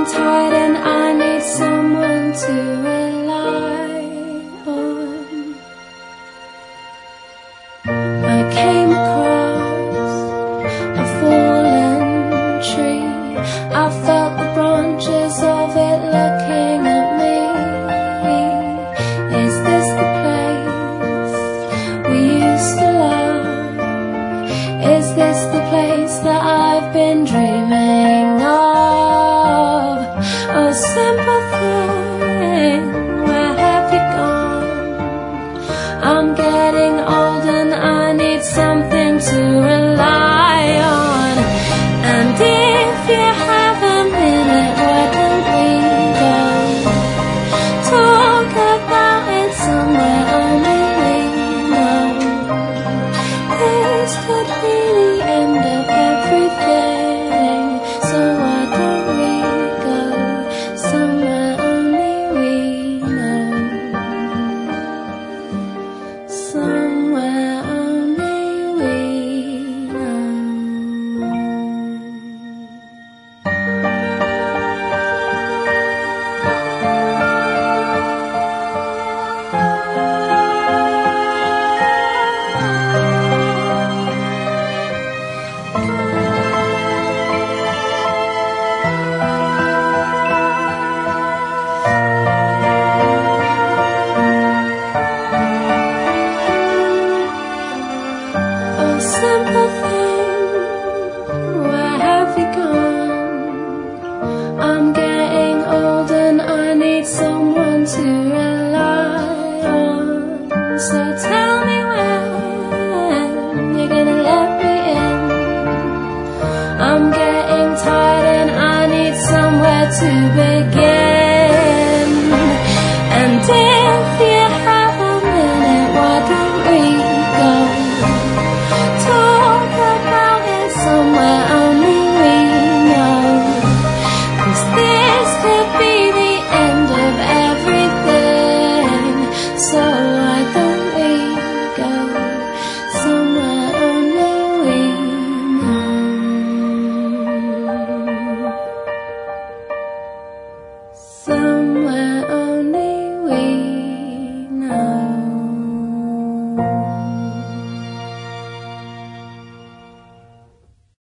tired and I need someone to rely on. I came across a fallen tree. I felt the branches of it looking at me. Is this the place we used to love? Is this the place that I've been dreaming of? Oh, simple thing, where have you gone? I'm getting old and I need something to rely on. And if you have a minute, why don't we go talk about it somewhere only we know? This could be the end of everything, so why don't we go somewhere only we know? Somewhere only we know. Oh, simple thing, where have you gone? I'm getting old and I need someone to rely on. So tell me when you're gonna let me in. I'm getting tired and I need somewhere to begin.